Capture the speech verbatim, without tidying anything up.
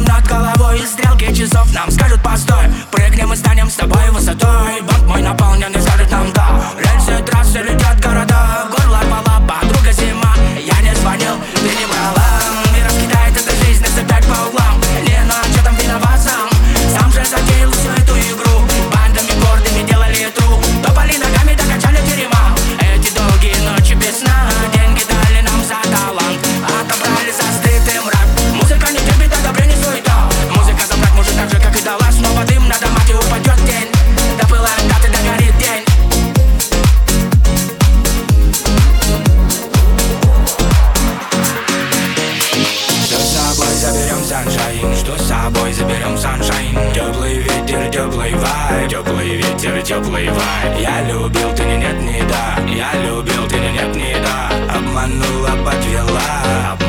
небом над головой, и стрелки часов нам скажут постой. Прыгнем и станем с тобой высотой. Банк мой наполненный скажет нам да. Рельсы трассы летят города, горло рвала подруга зима. Я не звонил, ты не брала, и раскидает эта жизнь нас опять по углам. Не, ну а чё там виноват сам? Сам же затеял всю эту игру. Бандами гордыми делали тру, топали ногами, докачали терема. Эти долгие ночи без сна, деньги дали нам за талант, отобрали за стыд и мрак. Музыка не терпит одобрение, суета. Музыка забрать может так же, как и дала. Снова дым на домах и упадет тень. Допылает даты, догорит день. Что с собой заберем саншайн? Что с собой заберем саншайн? Теплый ветер, теплый вайб, теплый ветер, теплый вайб. Я любил, ты не нет, не да. Я любил, ты не нет, не да. Обманула, подвела.